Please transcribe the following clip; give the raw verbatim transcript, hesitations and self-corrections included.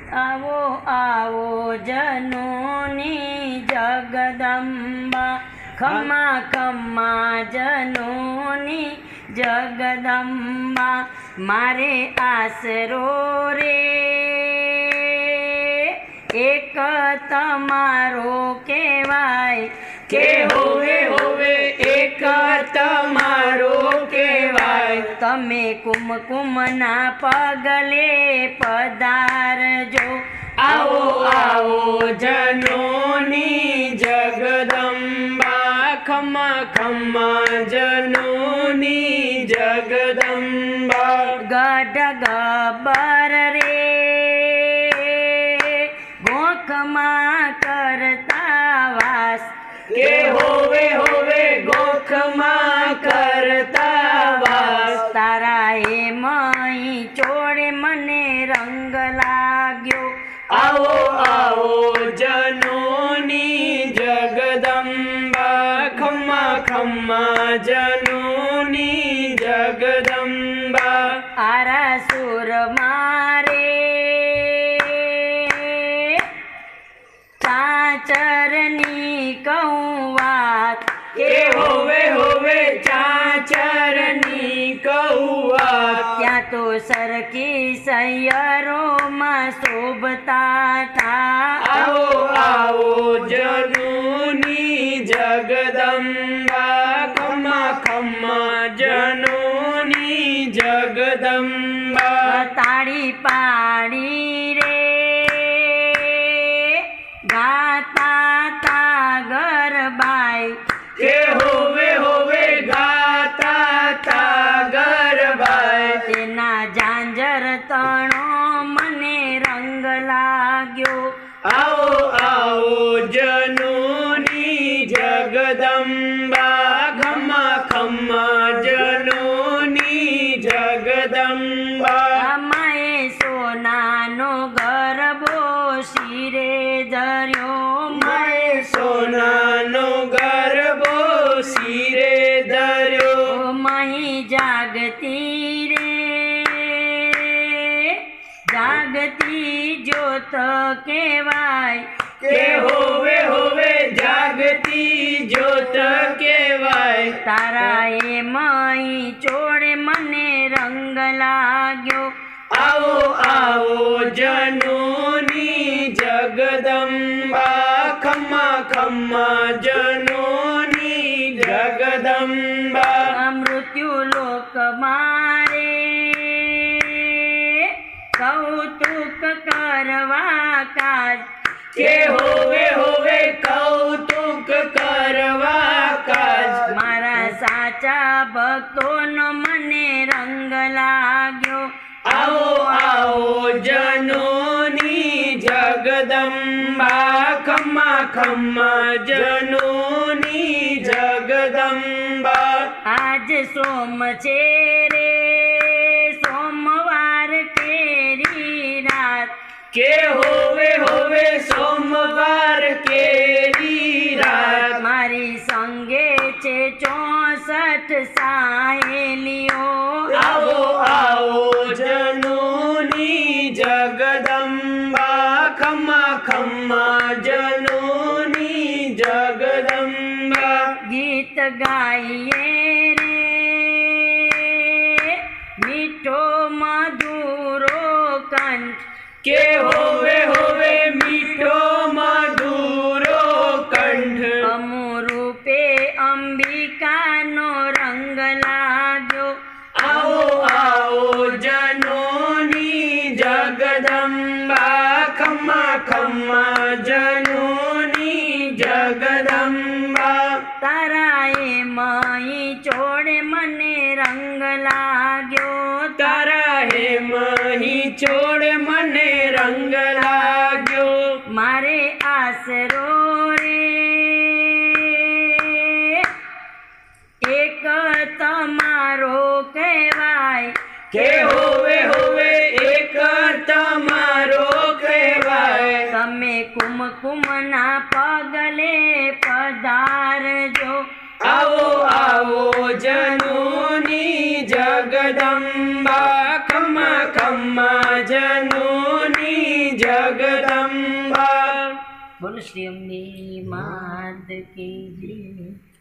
आवो आवो जनोनी जगदम्बा खम्मा खम्मा जनोनी जगदम्बा मारे आसरो रे एक तमारो केवाय के होवे होवे एक तमारो केवाय तमे कुमकुमना पगले पधारजो आवो आवो जनोनी जगदम्बा खम्मा खम्मा जनोनी जगदम्बा गढ़ गबर रे गोखमा करता वास के होवे होवे गोखमा करता वास तारा हे मई चोड़े मने रंग लाग्यो आवो आवो जनोनी जगदम्बा खम्मा खम्मा जनोनी जगदम्बा आरासुर मारे चाचरनी कौवात के होवे होवे चाचरनी कौवात त्या तो सरकी सैयरो में शोभता था आवो आवो जनोनी जगदम्बा खम्मा खम्मा जनोनी जगदम्बा ताड़ी पाड़ी रे गाता ता गरबाई के होवे होवे गाता ता गरबाई तेना जांजर तणो मने रंग लाग्यो आओ आओ जनोनी जगदम्बा खम्मा खम्मा जनोनी जगदम्बा माए सोनानो गरबो शिरे धर्यो माए सोनानो गरबो शिरे धर्यो माही जागती रे जागती जोत केवाय के होवे होवे जागती जोत केवाय तारा ए मई चोड़े मने रंग लाग्यो आओ आओ जनोनी जगदम्बा खम्मा खम्मा जनोनी जगदम्बा मृत्यु लोक मारे कौतुक करवा काज के होवे होवे कौतुक करवा काज मारा साचा भक्तो न मने रंग लाग्यो आओ आओ जनोनी जगदम्बा खम्मा खम्मा जनोनी जगदम्बा आज सोम छे रे सोमवार केरी रात के होवे होवे सोमवार केरी रात मारी संगे छे चौसठ साहेलियो आओ आओ जनोनी जगदम्बा खम्मा खम्मा जनोनी जगदम्बा गीत गाइए रे मीठो मधुरो कंठ के होवे होवे मीठो मधुरो कंठ अमुरूपे अंबिका नो रंग लाग्यो आओ आओ जनोनी जगदम्बा खम्मा खम्मा जनोनी जगदम्बा तारा ए मई चोड़े मने रंग लाग्यो तारा हे मही चोड़ मने रंग लाग्यो मारे आसरो रे एक तमारो केवाय के होवे होवे एक तमारो केवाय तमे कुमकुमना पगले पधारजो आओ आओ जनोनी जगदम्बा खम्मा खम्मा जनोनी જગદંબા. બોલો શ્રી અંબે માત કી જય.